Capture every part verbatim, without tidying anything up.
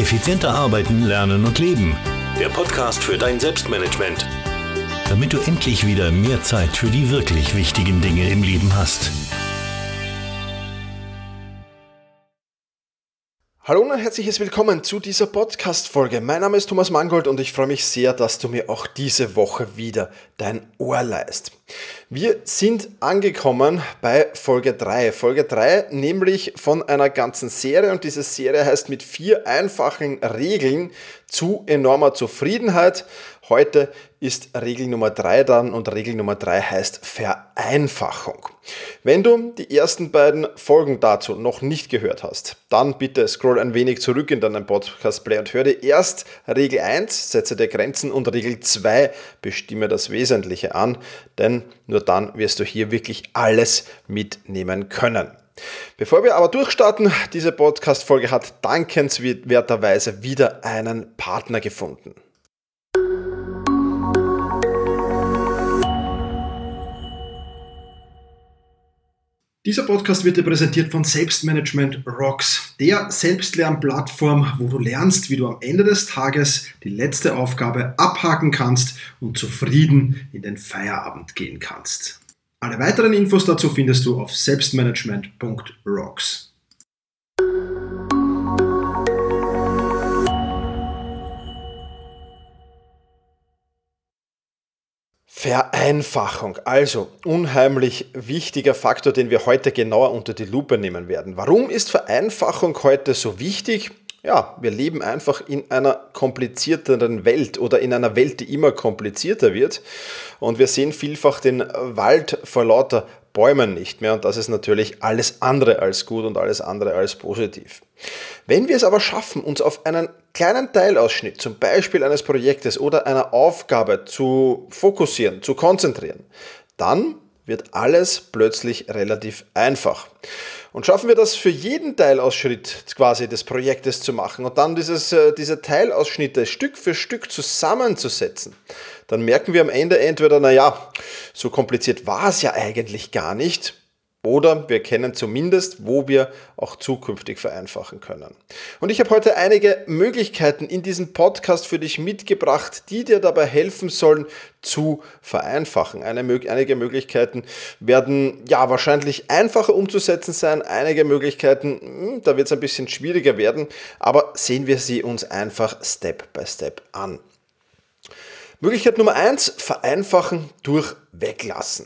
Effizienter arbeiten, lernen und leben. Der Podcast für dein Selbstmanagement. Damit du endlich wieder mehr Zeit für die wirklich wichtigen Dinge im Leben hast. Hallo und ein herzliches Willkommen zu dieser Podcast-Folge. Mein Name ist Thomas Mangold und ich freue mich sehr, dass du mir auch diese Woche wieder dein Ohr leihst. Wir sind angekommen bei Folge drei. Folge drei, nämlich von einer ganzen Serie, und diese Serie heißt mit vier einfachen Regeln zu enormer Zufriedenheit. Heute ist Regel Nummer drei dann, und Regel Nummer drei heißt Vereinfachung. Wenn du die ersten beiden Folgen dazu noch nicht gehört hast, dann bitte scroll ein wenig zurück in deinen Podcast-Player und hör dir erst Regel eins, setze dir Grenzen, und Regel zwei, bestimme das Wesentliche an, denn nur dann wirst du hier wirklich alles mitnehmen können. Bevor wir aber durchstarten, diese Podcast-Folge hat dankenswerterweise wieder einen Partner gefunden. Dieser Podcast wird dir präsentiert von Selbstmanagement Rocks, der Selbstlernplattform, wo du lernst, wie du am Ende des Tages die letzte Aufgabe abhaken kannst und zufrieden in den Feierabend gehen kannst. Alle weiteren Infos dazu findest du auf selbstmanagement punkt rocks. Vereinfachung, also unheimlich wichtiger Faktor, den wir heute genauer unter die Lupe nehmen werden. Warum ist Vereinfachung heute so wichtig? Ja, wir leben einfach in einer komplizierteren Welt oder in einer Welt, die immer komplizierter wird, und wir sehen vielfach den Wald vor lauter Bäumen nicht mehr, und das ist natürlich alles andere als gut und alles andere als positiv. Wenn wir es aber schaffen, uns auf einen kleinen Teilausschnitt, zum Beispiel eines Projektes oder einer Aufgabe zu fokussieren, zu konzentrieren, dann wird alles plötzlich relativ einfach. Und schaffen wir das für jeden Teilausschnitt quasi des Projektes zu machen und dann dieses, diese Teilausschnitte Stück für Stück zusammenzusetzen, dann merken wir am Ende entweder, naja, so kompliziert war es ja eigentlich gar nicht, oder wir kennen zumindest, wo wir auch zukünftig vereinfachen können. Und ich habe heute einige Möglichkeiten in diesem Podcast für dich mitgebracht, die dir dabei helfen sollen, zu vereinfachen. Eine, einige Möglichkeiten werden ja wahrscheinlich einfacher umzusetzen sein, einige Möglichkeiten, da wird es ein bisschen schwieriger werden, aber sehen wir sie uns einfach Step by Step an. Möglichkeit Nummer eins, vereinfachen durch Weglassen.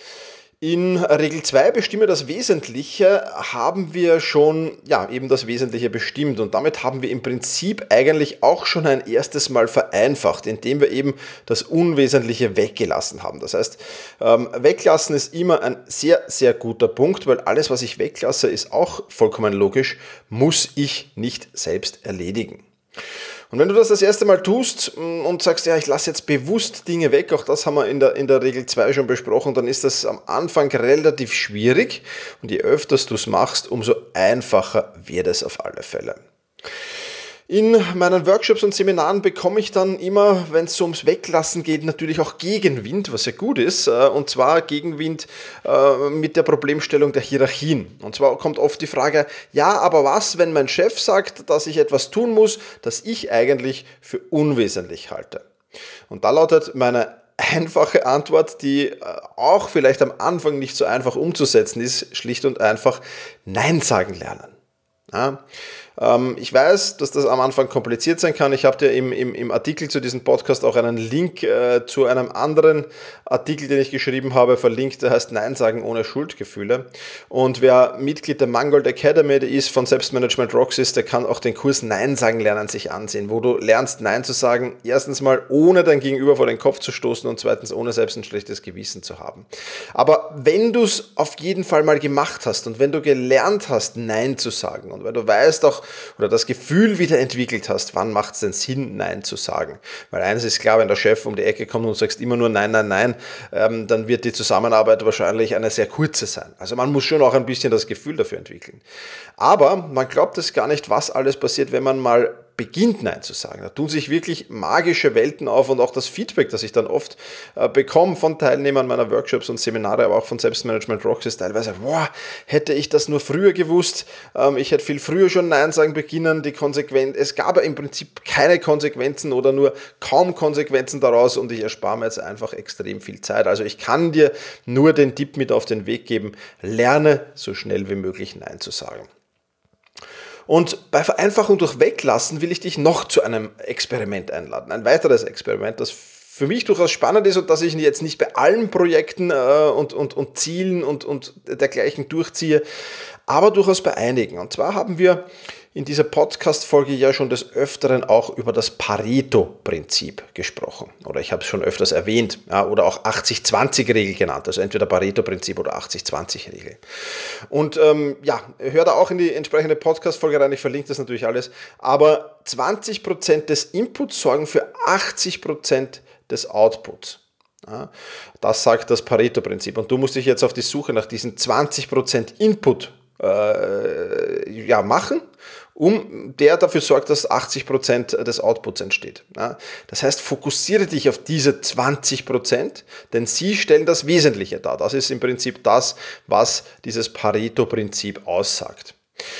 In Regel zwei, bestimme das Wesentliche, haben wir schon ja, eben das Wesentliche bestimmt, und damit haben wir im Prinzip eigentlich auch schon ein erstes Mal vereinfacht, indem wir eben das Unwesentliche weggelassen haben. Das heißt, ähm, weglassen ist immer ein sehr, sehr guter Punkt, weil alles, was ich weglasse, ist auch vollkommen logisch, muss ich nicht selbst erledigen. Und wenn du das das erste Mal tust und sagst, ja, ich lasse jetzt bewusst Dinge weg, auch das haben wir in der, in der Regel zwei schon besprochen, dann ist das am Anfang relativ schwierig, und je öfter du es machst, umso einfacher wird es auf alle Fälle. In meinen Workshops und Seminaren bekomme ich dann immer, wenn es so ums Weglassen geht, natürlich auch Gegenwind, was ja gut ist, und zwar Gegenwind mit der Problemstellung der Hierarchien. Und zwar kommt oft die Frage, ja, aber was, wenn mein Chef sagt, dass ich etwas tun muss, das ich eigentlich für unwesentlich halte? Und da lautet meine einfache Antwort, die auch vielleicht am Anfang nicht so einfach umzusetzen ist, schlicht und einfach Nein sagen lernen. Ja, ähm, ich weiß, dass das am Anfang kompliziert sein kann. Ich habe dir im, im, im Artikel zu diesem Podcast auch einen Link äh, zu einem anderen Artikel, den ich geschrieben habe, verlinkt, der heißt Nein sagen ohne Schuldgefühle. Und wer Mitglied der Mangold Academy ist, von Selbstmanagement Rocks ist, der kann auch den Kurs Nein sagen lernen sich ansehen, wo du lernst, Nein zu sagen, erstens mal ohne dein Gegenüber vor den Kopf zu stoßen und zweitens ohne selbst ein schlechtes Gewissen zu haben. Aber wenn du es auf jeden Fall mal gemacht hast und wenn du gelernt hast, Nein zu sagen, und weil du weißt auch oder das Gefühl wieder entwickelt hast, wann macht es denn Sinn, Nein zu sagen? Weil eines ist klar, wenn der Chef um die Ecke kommt und du sagst immer nur Nein, Nein, Nein, ähm, dann wird die Zusammenarbeit wahrscheinlich eine sehr kurze sein. Also man muss schon auch ein bisschen das Gefühl dafür entwickeln. Aber man glaubt es gar nicht, was alles passiert, wenn man mal beginnt, Nein zu sagen. Da tun sich wirklich magische Welten auf und auch das Feedback, das ich dann oft äh, bekomme von Teilnehmern meiner Workshops und Seminare, aber auch von Selbstmanagement Rocks, ist teilweise, boah, hätte ich das nur früher gewusst, ähm, ich hätte viel früher schon Nein sagen beginnen, die Konsequenz, es gab ja im Prinzip keine Konsequenzen oder nur kaum Konsequenzen daraus und ich erspare mir jetzt einfach extrem viel Zeit. Also ich kann dir nur den Tipp mit auf den Weg geben, lerne so schnell wie möglich Nein zu sagen. Und bei Vereinfachung durch Weglassen will ich dich noch zu einem Experiment einladen. Ein weiteres Experiment, das für mich durchaus spannend ist und das ich jetzt nicht bei allen Projekten äh, und, und, und Zielen und, und dergleichen durchziehe, aber durchaus bei einigen. Und zwar haben wir in dieser Podcast-Folge ja schon des Öfteren auch über das Pareto-Prinzip gesprochen. Oder ich habe es schon öfters erwähnt. Ja, oder auch achtzig zwanzig Regel genannt. Also entweder Pareto-Prinzip oder achtzig zwanzig Regel. Und ähm, ja, hör da auch in die entsprechende Podcast-Folge rein. Ich verlinke das natürlich alles. Aber zwanzig Prozent des Inputs sorgen für achtzig Prozent des Outputs. Ja, das sagt das Pareto-Prinzip. Und du musst dich jetzt auf die Suche nach diesen zwanzig Prozent Input äh, ja, machen, um der dafür sorgt, dass achtzig Prozent des Outputs entsteht. Ja, das heißt, fokussiere dich auf diese zwanzig Prozent, denn sie stellen das Wesentliche dar. Das ist im Prinzip das, was dieses Pareto-Prinzip aussagt.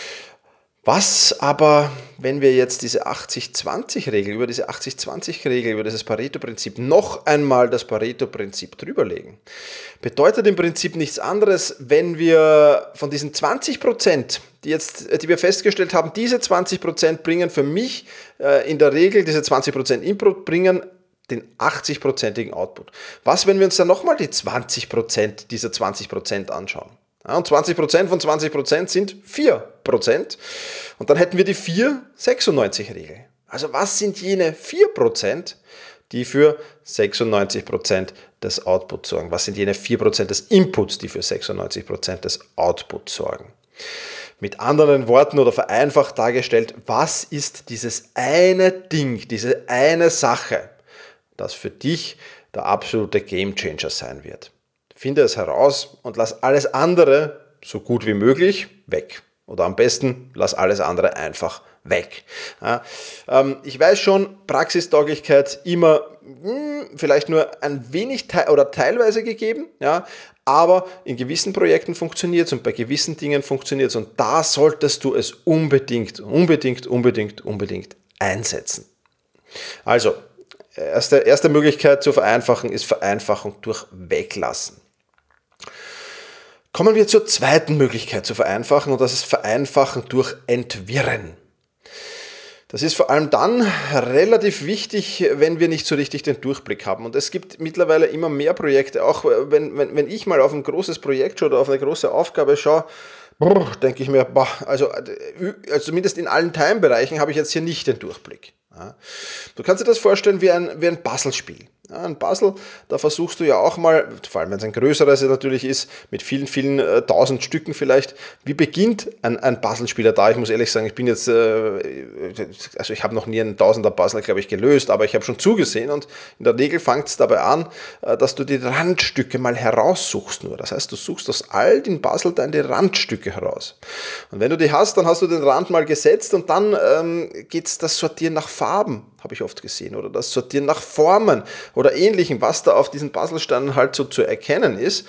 Was aber, wenn wir jetzt diese achtzig zwanzig Regel, über diese achtzig zwanzig Regel, über dieses Pareto-Prinzip noch einmal das Pareto-Prinzip drüberlegen, bedeutet im Prinzip nichts anderes, wenn wir von diesen zwanzig Prozent, die, jetzt, die wir festgestellt haben, diese zwanzig Prozent bringen für mich äh, in der Regel, diese zwanzig Prozent Input bringen den achtzig-prozentigen Output. Was, wenn wir uns dann nochmal die zwanzig Prozent dieser zwanzig Prozent anschauen? Ja, und zwanzig Prozent von zwanzig Prozent sind vier Prozent. Und dann hätten wir die vier sechsundneunzig Regel. Also was sind jene vier Prozent, die für sechsundneunzig Prozent des Outputs sorgen? Was sind jene vier Prozent des Inputs, die für sechsundneunzig Prozent des Outputs sorgen? Mit anderen Worten oder vereinfacht dargestellt, was ist dieses eine Ding, diese eine Sache, das für dich der absolute Gamechanger sein wird? Finde es heraus und lass alles andere so gut wie möglich weg. Oder am besten, lass alles andere einfach weg. Ja, ähm, ich weiß schon, Praxistauglichkeit immer mh, vielleicht nur ein wenig te- oder teilweise gegeben, ja, aber in gewissen Projekten funktioniert es und bei gewissen Dingen funktioniert es und da solltest du es unbedingt, unbedingt, unbedingt, unbedingt einsetzen. Also, erste, erste Möglichkeit zu vereinfachen ist Vereinfachung durch Weglassen. Kommen wir zur zweiten Möglichkeit zu vereinfachen und das ist Vereinfachen durch Entwirren. Das ist vor allem dann relativ wichtig, wenn wir nicht so richtig den Durchblick haben. Und es gibt mittlerweile immer mehr Projekte, auch wenn, wenn, wenn ich mal auf ein großes Projekt schaue oder auf eine große Aufgabe schaue, denke ich mir, boah, also, also zumindest in allen Teilbereichen habe ich jetzt hier nicht den Durchblick. Ja. Du kannst dir das vorstellen wie ein, wie ein Puzzlespiel. Ja, ein Puzzle, da versuchst du ja auch mal, vor allem wenn es ein größeres natürlich ist, mit vielen, vielen äh, tausend Stücken vielleicht, wie beginnt ein, ein Puzzlespieler da? Ich muss ehrlich sagen, ich bin jetzt, äh, also ich habe noch nie einen Tausender-Puzzle, glaube ich, gelöst, aber ich habe schon zugesehen und in der Regel fängt es dabei an, äh, dass du die Randstücke mal heraussuchst nur. Das heißt, du suchst aus all den Puzzle deine Randstücke heraus. Und wenn du die hast, dann hast du den Rand mal gesetzt und dann ähm, geht es das Sortieren nach Farben, habe ich oft gesehen, oder das Sortieren nach Formen oder Ähnlichem, was da auf diesen Puzzlesteinen halt so zu erkennen ist.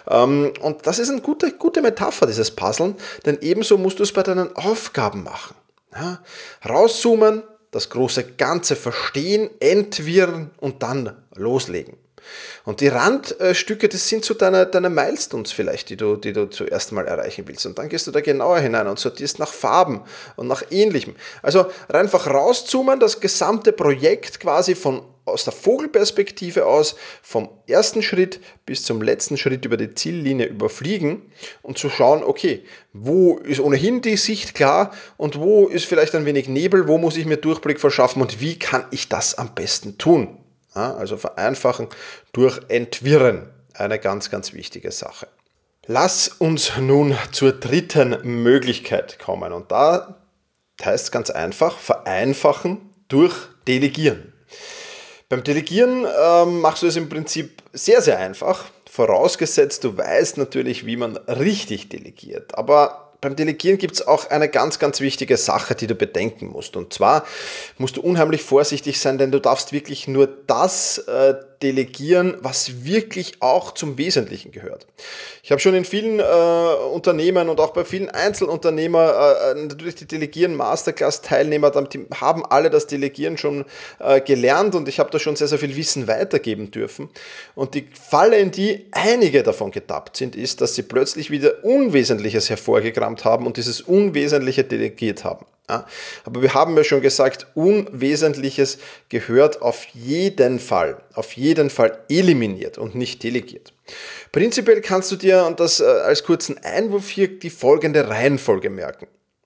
Und das ist eine gute, gute Metapher, dieses Puzzeln, denn ebenso musst du es bei deinen Aufgaben machen. Ja, rauszoomen, das große Ganze verstehen, entwirren und dann loslegen. Und die Randstücke, das sind so deine, deine Milestones vielleicht, die du, die du zuerst mal erreichen willst. Und dann gehst du da genauer hinein und sortierst nach Farben und nach Ähnlichem. Also einfach rauszoomen, das gesamte Projekt quasi von aus der Vogelperspektive aus, vom ersten Schritt bis zum letzten Schritt über die Ziellinie überfliegen und zu schauen, okay, wo ist ohnehin die Sicht klar und wo ist vielleicht ein wenig Nebel, wo muss ich mir Durchblick verschaffen und wie kann ich das am besten tun? Ja, also vereinfachen durch Entwirren, eine ganz, ganz wichtige Sache. Lass uns nun zur dritten Möglichkeit kommen und da heißt es ganz einfach, vereinfachen durch Delegieren. Beim Delegieren ähm, machst du es im Prinzip sehr, sehr einfach, vorausgesetzt du weißt natürlich, wie man richtig delegiert. Aber beim Delegieren gibt es auch eine ganz, ganz wichtige Sache, die du bedenken musst. Und zwar musst du unheimlich vorsichtig sein, denn du darfst wirklich nur das äh, delegieren, was wirklich auch zum Wesentlichen gehört. Ich habe schon in vielen äh, Unternehmen und auch bei vielen Einzelunternehmer äh, natürlich die Delegieren Masterclass Teilnehmer, die haben alle das Delegieren schon äh, gelernt und ich habe da schon sehr, sehr viel Wissen weitergeben dürfen. Und die Falle, in die einige davon getappt sind, ist, dass sie plötzlich wieder Unwesentliches hervorgekramt haben und dieses Unwesentliche delegiert haben. Ja, aber wir haben ja schon gesagt, Unwesentliches gehört auf jeden Fall, auf jeden Fall eliminiert und nicht delegiert. Prinzipiell kannst du dir, und das als kurzen Einwurf hier, die folgende Reihenfolge merken.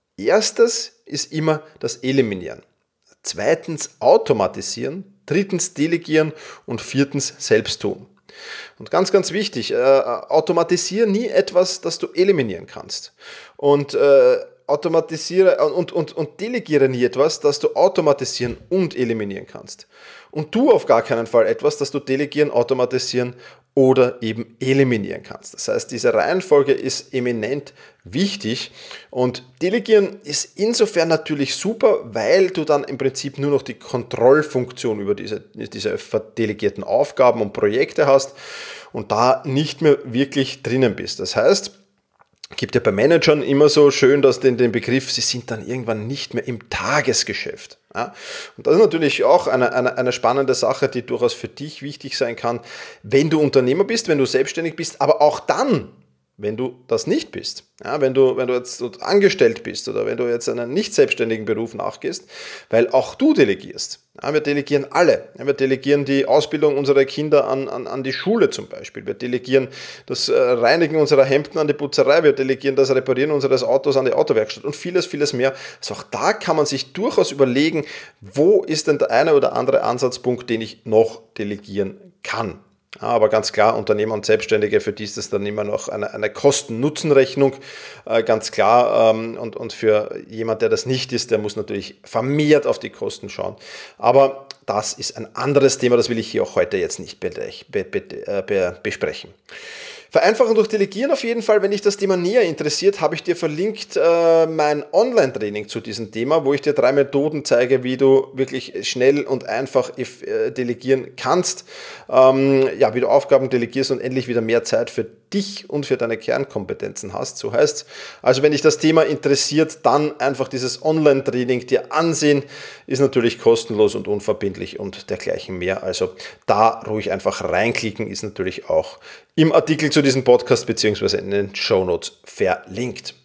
Erstes ist immer das Eliminieren. Zweitens automatisieren, drittens delegieren und viertens selbst tun. Und ganz, ganz wichtig, äh, automatisiere nie etwas, das du eliminieren kannst. Und äh, automatisiere und, und, und delegiere nie etwas, das du automatisieren und eliminieren kannst. Und tu auf gar keinen Fall etwas, das du delegieren, automatisieren oder eben eliminieren kannst. Das heißt, diese Reihenfolge ist eminent wichtig und delegieren ist insofern natürlich super, weil du dann im Prinzip nur noch die Kontrollfunktion über diese, diese delegierten Aufgaben und Projekte hast und da nicht mehr wirklich drinnen bist. Das heißt, gibt ja bei Managern immer so schön, dass den, den Begriff, sie sind dann irgendwann nicht mehr im Tagesgeschäft. Ja? Und das ist natürlich auch eine, eine, eine spannende Sache, die durchaus für dich wichtig sein kann, wenn du Unternehmer bist, wenn du selbstständig bist, aber auch dann, wenn du das nicht bist. Ja, wenn du, wenn du jetzt angestellt bist oder wenn du jetzt einen nicht selbstständigen Beruf nachgehst, weil auch du delegierst. Ja, wir delegieren alle. Ja, wir delegieren die Ausbildung unserer Kinder an, an, an die Schule zum Beispiel. Wir delegieren das Reinigen unserer Hemden an die Putzerei. Wir delegieren das Reparieren unseres Autos an die Autowerkstatt und vieles, vieles mehr. Also auch da kann man sich durchaus überlegen, wo ist denn der eine oder andere Ansatzpunkt, den ich noch delegieren kann. Ja, aber ganz klar, Unternehmer und Selbstständige, für die ist das dann immer noch eine, eine Kosten-Nutzen-Rechnung, äh, ganz klar. Ähm, und, und für jemand, der das nicht ist, der muss natürlich vermehrt auf die Kosten schauen. Aber das ist ein anderes Thema, das will ich hier auch heute jetzt nicht be- be- be- be- besprechen. Vereinfachen durch Delegieren auf jeden Fall. Wenn dich das Thema näher interessiert, habe ich dir verlinkt äh, mein Online-Training zu diesem Thema, wo ich dir drei Methoden zeige, wie du wirklich schnell und einfach äh, delegieren kannst, ähm, ja, wie du Aufgaben delegierst und endlich wieder mehr Zeit für dich und für deine Kernkompetenzen hast. So heißt, also wenn dich das Thema interessiert, dann einfach dieses Online-Training dir ansehen, ist natürlich kostenlos und unverbindlich und dergleichen mehr. Also da ruhig einfach reinklicken, ist natürlich auch im Artikel zu diesem Podcast bzw. in den Shownotes verlinkt.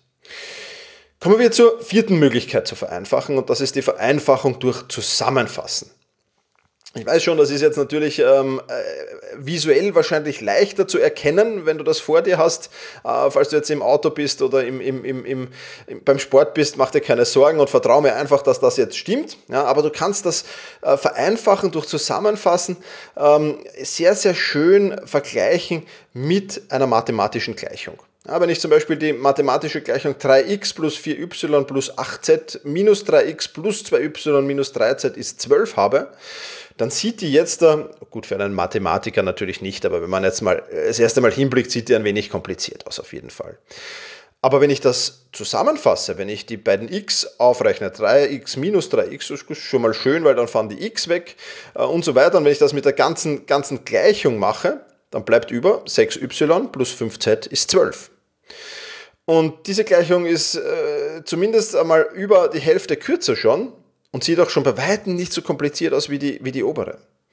Kommen wir zur vierten Möglichkeit zu vereinfachen und das ist die Vereinfachung durch Zusammenfassen. Ich weiß schon, das ist jetzt natürlich ähm, äh, visuell wahrscheinlich leichter zu erkennen, wenn du das vor dir hast. Äh, falls du jetzt im Auto bist oder im, im, im, im, im, beim Sport bist, mach dir keine Sorgen und vertraue mir einfach, dass das jetzt stimmt. Ja, aber du kannst das äh, vereinfachen durch Zusammenfassen ähm, sehr, sehr schön vergleichen mit einer mathematischen Gleichung. Ja, wenn ich zum Beispiel die mathematische Gleichung drei x plus vier y plus acht z minus drei x plus zwei y minus drei z ist zwölf habe, dann sieht die jetzt, gut für einen Mathematiker natürlich nicht, aber wenn man jetzt mal das erste Mal hinblickt, sieht die ein wenig kompliziert aus auf jeden Fall. Aber wenn ich das zusammenfasse, wenn ich die beiden x aufrechne, drei x minus drei x, ist schon mal schön, weil dann fahren die x weg und so weiter. Und wenn ich das mit der ganzen, ganzen Gleichung mache, dann bleibt über sechs y plus fünf z ist zwölf. Und diese Gleichung ist äh, zumindest einmal über die Hälfte kürzer schon und sieht auch schon bei weitem nicht so kompliziert aus wie die, wie die obere.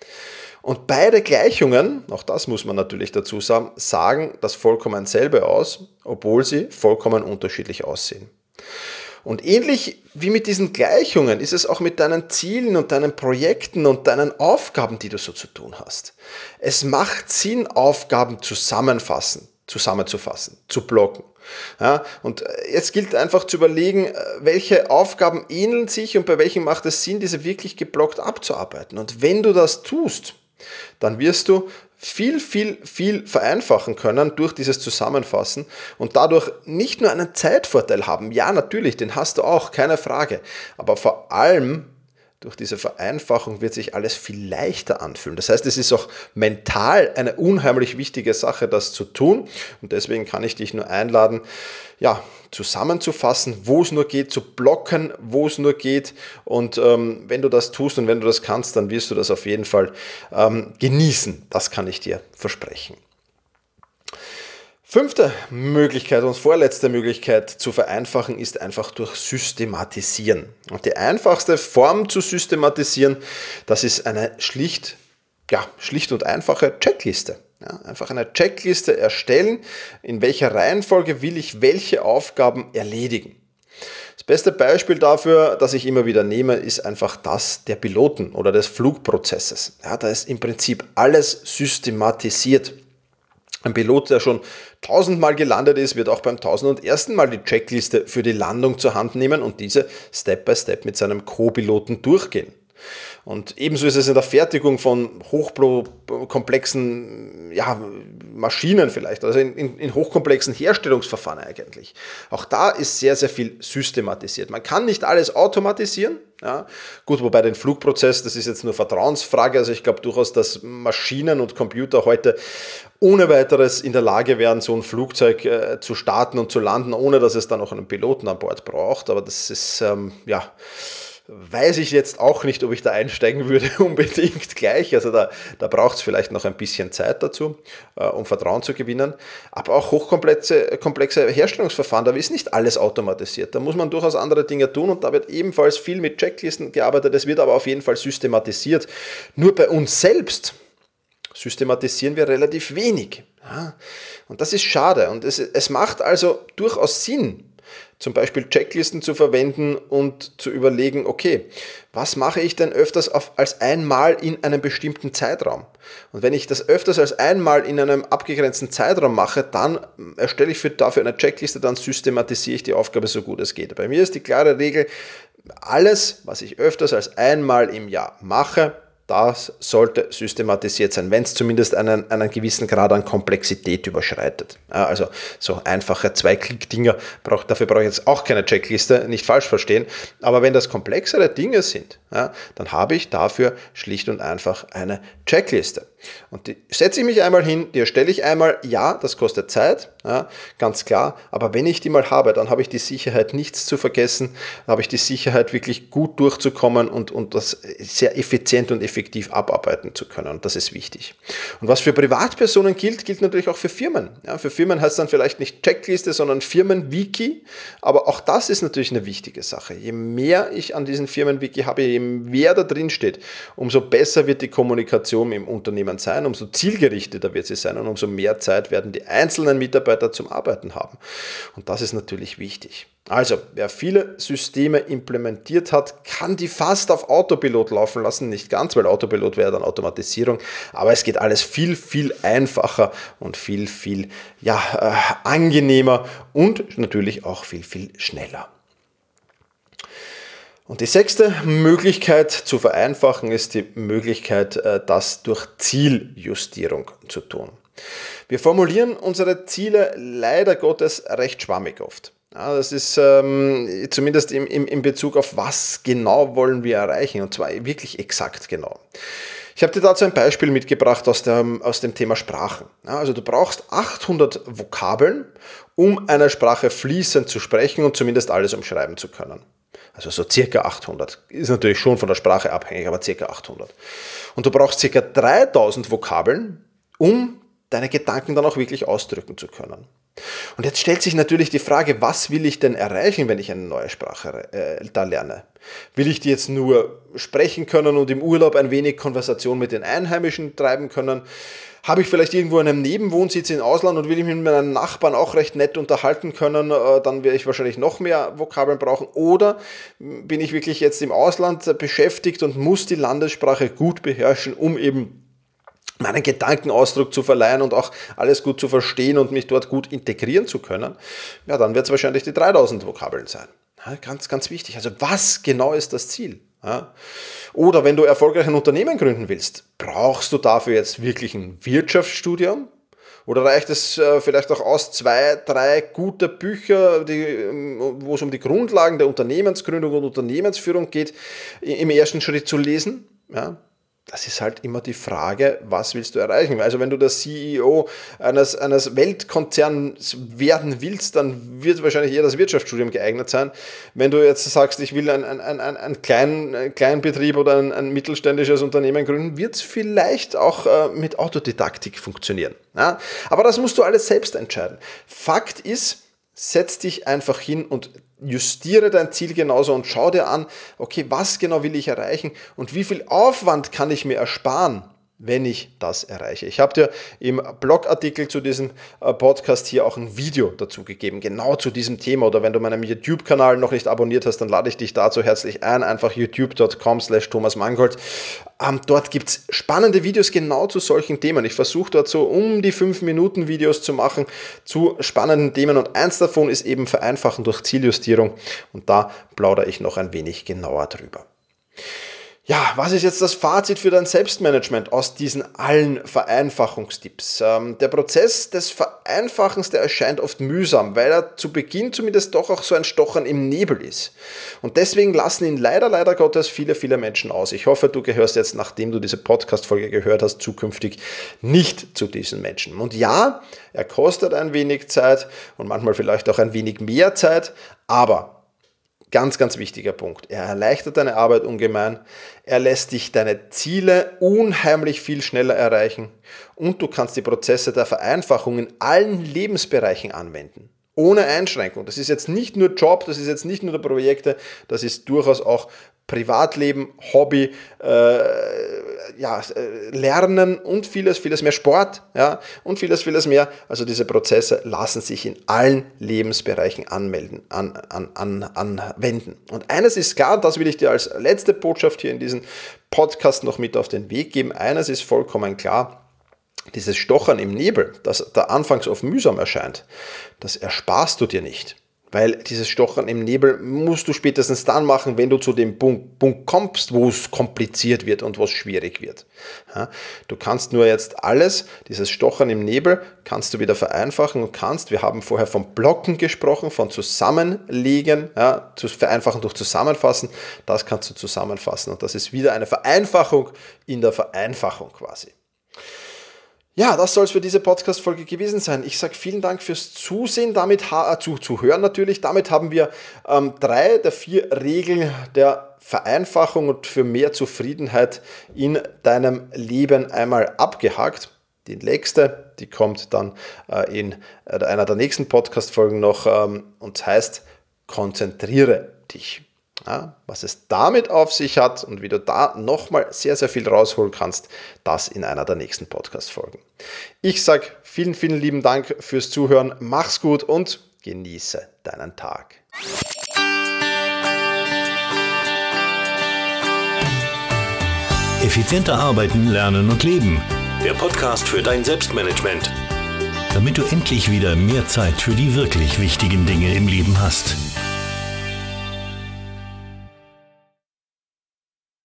Und beide Gleichungen, auch das muss man natürlich dazu sagen, sagen das vollkommen selbe aus, obwohl sie vollkommen unterschiedlich aussehen. Und ähnlich wie mit diesen Gleichungen ist es auch mit deinen Zielen und deinen Projekten und deinen Aufgaben, die du so zu tun hast. Es macht Sinn, Aufgaben zusammenfassen, zusammenzufassen, zu blocken. Ja, und jetzt gilt einfach zu überlegen, welche Aufgaben ähneln sich und bei welchen macht es Sinn, diese wirklich geblockt abzuarbeiten. Und wenn du das tust, dann wirst du viel, viel, viel vereinfachen können durch dieses Zusammenfassen und dadurch nicht nur einen Zeitvorteil haben. Ja, natürlich, den hast du auch, keine Frage. Aber vor allem, durch diese Vereinfachung wird sich alles viel leichter anfühlen. Das heißt, es ist auch mental eine unheimlich wichtige Sache, das zu tun. Und deswegen kann ich dich nur einladen, ja, zusammenzufassen, wo es nur geht, zu blocken, wo es nur geht. Und ähm, wenn du das tust und wenn du das kannst, dann wirst du das auf jeden Fall ähm, genießen. Das kann ich dir versprechen. Fünfte Möglichkeit und vorletzte Möglichkeit zu vereinfachen ist einfach durch Systematisieren. Und die einfachste Form zu systematisieren, das ist eine schlicht, ja, schlicht und einfache Checkliste. Ja, einfach eine Checkliste erstellen, in welcher Reihenfolge will ich welche Aufgaben erledigen. Das beste Beispiel dafür, das ich immer wieder nehme, ist einfach das der Piloten oder des Flugprozesses. Ja, da ist im Prinzip alles systematisiert. Ein Pilot, der schon tausendmal gelandet ist, wird auch beim tausend und ersten Mal die Checkliste für die Landung zur Hand nehmen und diese Step by Step mit seinem Co-Piloten durchgehen. Und ebenso ist es in der Fertigung von hochkomplexen ja, Maschinen vielleicht, also in, in, in hochkomplexen Herstellungsverfahren eigentlich. Auch da ist sehr, sehr viel systematisiert. Man kann nicht alles automatisieren. Ja. Gut, wobei den Flugprozess, das ist jetzt nur Vertrauensfrage. Also ich glaube durchaus, dass Maschinen und Computer heute ohne weiteres in der Lage wären, so ein Flugzeug äh, zu starten und zu landen, ohne dass es dann noch einen Piloten an Bord braucht. Aber das ist, ähm, ja... weiß ich jetzt auch nicht, ob ich da einsteigen würde, unbedingt gleich. Also da, da braucht es vielleicht noch ein bisschen Zeit dazu, äh, um Vertrauen zu gewinnen. Aber auch hochkomplexe komplexe Herstellungsverfahren, da ist nicht alles automatisiert. Da muss man durchaus andere Dinge tun und da wird ebenfalls viel mit Checklisten gearbeitet. Es wird aber auf jeden Fall systematisiert. Nur bei uns selbst systematisieren wir relativ wenig. Ja? Und das ist schade. Und es, es macht also durchaus Sinn, zum Beispiel Checklisten zu verwenden und zu überlegen, okay, was mache ich denn öfters auf, als einmal in einem bestimmten Zeitraum? Und wenn ich das öfters als einmal in einem abgegrenzten Zeitraum mache, dann erstelle ich für, dafür eine Checkliste, dann systematisiere ich die Aufgabe so gut es geht. Bei mir ist die klare Regel, alles, was ich öfters als einmal im Jahr mache, das sollte systematisiert sein, wenn es zumindest einen, einen gewissen Grad an Komplexität überschreitet. Ja, also so einfache Zwei-Klick-Dinger, brauch, dafür brauche ich jetzt auch keine Checkliste, nicht falsch verstehen. Aber wenn das komplexere Dinge sind, ja, dann habe ich dafür schlicht und einfach eine Checkliste. Und die setze ich mich einmal hin, die erstelle ich einmal, ja, das kostet Zeit, ja, ganz klar, aber wenn ich die mal habe, dann habe ich die Sicherheit, nichts zu vergessen, dann habe ich die Sicherheit, wirklich gut durchzukommen und, und das sehr effizient und effektiv abarbeiten zu können. Und das ist wichtig. Und was für Privatpersonen gilt, gilt natürlich auch für Firmen. Ja, für Firmen heißt dann vielleicht nicht Checkliste, sondern Firmenwiki, aber auch das ist natürlich eine wichtige Sache. Je mehr ich an diesen Firmenwiki habe, je mehr da drin steht, umso besser wird die Kommunikation im Unternehmen sein, umso zielgerichteter wird sie sein und umso mehr Zeit werden die einzelnen Mitarbeiter zum Arbeiten haben. Und das ist natürlich wichtig. Also, wer viele Systeme implementiert hat, kann die fast auf Autopilot laufen lassen. Nicht ganz, weil Autopilot wäre dann Automatisierung, aber es geht alles viel, viel einfacher und viel, viel ja, äh, angenehmer und natürlich auch viel, viel schneller. Und die sechste Möglichkeit zu vereinfachen ist die Möglichkeit, das durch Zieljustierung zu tun. Wir formulieren unsere Ziele leider Gottes recht schwammig oft. Ja, das ist ähm, zumindest im, im, in Bezug auf was genau wollen wir erreichen und zwar wirklich exakt genau. Ich habe dir dazu ein Beispiel mitgebracht aus dem, aus dem Thema Sprachen. Ja, also du brauchst achthundert Vokabeln, um eine Sprache fließend zu sprechen und zumindest alles umschreiben zu können. Also so circa achthundert. Ist natürlich schon von der Sprache abhängig, aber circa achthundert. Und du brauchst circa dreitausend Vokabeln, um deine Gedanken dann auch wirklich ausdrücken zu können. Und jetzt stellt sich natürlich die Frage, was will ich denn erreichen, wenn ich eine neue Sprache äh, da lerne? Will ich die jetzt nur sprechen können und im Urlaub ein wenig Konversation mit den Einheimischen treiben können? Habe ich vielleicht irgendwo einen Nebenwohnsitz im Ausland und will ich mich mit meinen Nachbarn auch recht nett unterhalten können, dann werde ich wahrscheinlich noch mehr Vokabeln brauchen. Oder bin ich wirklich jetzt im Ausland beschäftigt und muss die Landessprache gut beherrschen, um eben meinen Gedankenausdruck zu verleihen und auch alles gut zu verstehen und mich dort gut integrieren zu können? Ja, dann wird es wahrscheinlich die dreitausend Vokabeln sein. Ja, ganz, ganz wichtig. Also was genau ist das Ziel? Ja. Oder wenn du erfolgreich ein Unternehmen gründen willst, brauchst du dafür jetzt wirklich ein Wirtschaftsstudium? Oder reicht es äh, vielleicht auch aus, zwei, drei gute Bücher, die, wo es um die Grundlagen der Unternehmensgründung und Unternehmensführung geht, im ersten Schritt zu lesen? Ja, das ist halt immer die Frage, was willst du erreichen? Also wenn du der C E O eines, eines Weltkonzerns werden willst, dann wird wahrscheinlich eher das Wirtschaftsstudium geeignet sein. Wenn du jetzt sagst, ich will einen, einen, einen, einen kleinen Kleinbetrieb oder ein, ein mittelständisches Unternehmen gründen, wird es vielleicht auch äh, mit Autodidaktik funktionieren. Ja? Aber das musst du alles selbst entscheiden. Fakt ist, setz dich einfach hin und justiere dein Ziel genauso und schau dir an, okay, was genau will ich erreichen und wie viel Aufwand kann ich mir ersparen, wenn ich das erreiche. Ich habe dir im Blogartikel zu diesem Podcast hier auch ein Video dazu gegeben, genau zu diesem Thema. Oder wenn du meinen YouTube-Kanal noch nicht abonniert hast, dann lade ich dich dazu herzlich ein, einfach youtube dot com slash Thomas Mangold. Ähm, dort gibt es spannende Videos genau zu solchen Themen. Ich versuche dort so um die fünf Minuten Videos zu machen zu spannenden Themen und eins davon ist eben Vereinfachen durch Zieljustierung und da plaudere ich noch ein wenig genauer drüber. Ja, was ist jetzt das Fazit für dein Selbstmanagement aus diesen allen Vereinfachungstipps? Ähm, der Prozess des Vereinfachens, der erscheint oft mühsam, weil er zu Beginn zumindest doch auch so ein Stochern im Nebel ist. Und deswegen lassen ihn leider, leider Gottes viele, viele Menschen aus. Ich hoffe, du gehörst jetzt, nachdem du diese Podcast-Folge gehört hast, zukünftig nicht zu diesen Menschen. Und ja, er kostet ein wenig Zeit und manchmal vielleicht auch ein wenig mehr Zeit, aber ganz, ganz wichtiger Punkt. Er erleichtert deine Arbeit ungemein, er lässt dich deine Ziele unheimlich viel schneller erreichen und du kannst die Prozesse der Vereinfachung in allen Lebensbereichen anwenden. Ohne Einschränkung. Das ist jetzt nicht nur Job, das ist jetzt nicht nur Projekte, das ist durchaus auch Privatleben, Hobby, äh, ja, Lernen und vieles, vieles mehr Sport, ja, und vieles, vieles mehr. Also diese Prozesse lassen sich in allen Lebensbereichen anmelden, an, an, an, anwenden. Und eines ist klar, das will ich dir als letzte Botschaft hier in diesem Podcast noch mit auf den Weg geben. Eines ist vollkommen klar. Dieses Stochern im Nebel, das da anfangs oft mühsam erscheint, das ersparst du dir nicht. Weil dieses Stochern im Nebel musst du spätestens dann machen, wenn du zu dem Punkt, Punkt kommst, wo es kompliziert wird und wo es schwierig wird. Ja, du kannst nur jetzt alles, dieses Stochern im Nebel, kannst du wieder vereinfachen und kannst, wir haben vorher von Blocken gesprochen, von Zusammenlegen, ja, zu vereinfachen durch Zusammenfassen, das kannst du zusammenfassen und das ist wieder eine Vereinfachung in der Vereinfachung quasi. Ja, das soll es für diese Podcast-Folge gewesen sein. Ich sage vielen Dank fürs Zusehen, damit ha- zu, zu hören natürlich. Damit haben wir ähm, drei der vier Regeln der Vereinfachung und für mehr Zufriedenheit in deinem Leben einmal abgehakt. Die nächste, die kommt dann äh, in äh, einer der nächsten Podcast-Folgen noch ähm, und heißt, konzentriere dich. Ja, was es damit auf sich hat und wie du da nochmal sehr, sehr viel rausholen kannst, das in einer der nächsten Podcast-Folgen. Ich sage vielen, vielen lieben Dank fürs Zuhören, mach's gut und genieße deinen Tag. Effizienter arbeiten, lernen und leben. Der Podcast für dein Selbstmanagement. Damit du endlich wieder mehr Zeit für die wirklich wichtigen Dinge im Leben hast.